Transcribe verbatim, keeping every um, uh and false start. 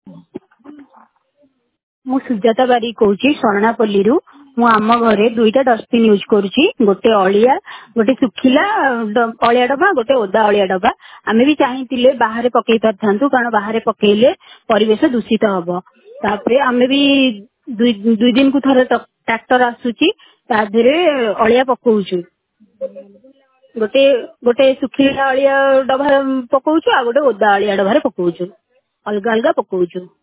ମୁଁ ସୁଜାତା ବାରିକ କହୁଛି ଶରଣାପଲ୍ଲୀରୁ। ମୁଁ ଆମ ଘରେ ଦୁଇଟା ଡଷ୍ଟବିନ୍ ୟୁଜ୍ କରୁଛି, ଗୋଟେ ଅଳିଆ ଗୋଟେ ଶୁଖିଲା ଡ- ଅଳିଆ ଡବା, ଗୋଟେ ଓଦା ଅଳିଆ ଡବା। ଆମେ ବି ଚାହିଁଥିଲେ ବାହାରେ ପକେଇ ପାରିଥାନ୍ତୁ, କାରଣ ବାହାରେ ପକେଇଲେ ପରିବେଶ ଦୂଷିତ ହବ। ତାପରେ ଆମେ ବି ଦୁଇ ଦୁଇ ଦିନକୁ ଥରେ ଟ୍ରାକ୍ଟର ଆସୁଛି, ତା ଦେହରେ ଅଳିଆ ପକଉଛୁ। ଗୋଟେ ଗୋଟେ ଶୁଖିଲା ଅଳିଆ ଡବା ପକଉଛୁ, ଆଉ ଗୋଟେ ଓଦା ଅଳିଆ ଡବାରେ ପକଉଛୁ, ଅଲଗା ଅଲଗା ପକଉଛୁ।